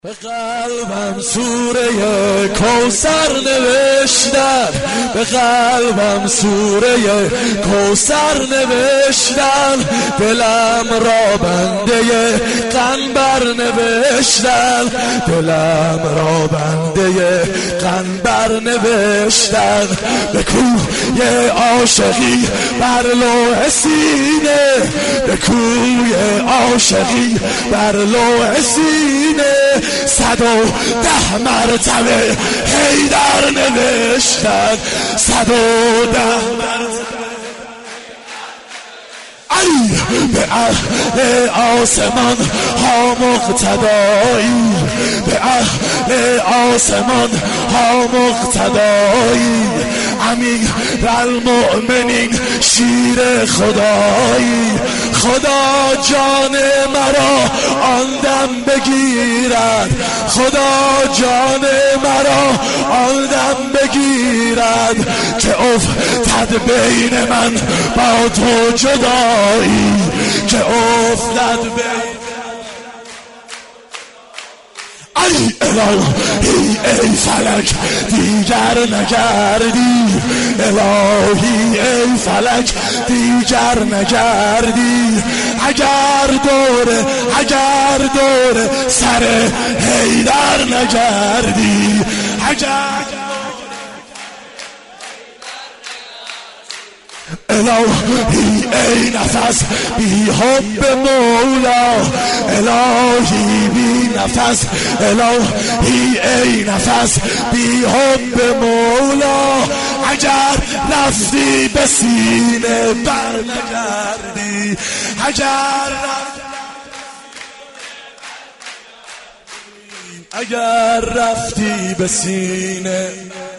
به قلبم سوره کوثر نوشتن، به قلبم سوره کوثر نوشتن، دلم را بنده قنبر نوشتن، دلم را بنده قنبر نوشتن. به کوی عاشقی بر لوح سینه، به کوی عاشقی بر لوح سینه 110 مرتبه حیدر نوشتن، 110 مرتبه. به اهل آسمان ها مقتدایی، به اهل آسمان ها مقتدایی، امیر المؤمنین شیر خدایی. خدا جان مرا آن دم بگیرد، خدا جان مرا آن دم بگیرد که افتد بین من با تو جدایی، که افتد بین ای الهی ای فلک دیگر نگردی، الهی ای فلک دیگر نگردی. اگر دور سر حیدر نگردی، اگر الهی ای نفس بی حب مولا، الهی بی نفس، الهی ای نفس بی حب مولا. اگر رفتی به سینه بر نگردی، اگر رفتی به سینه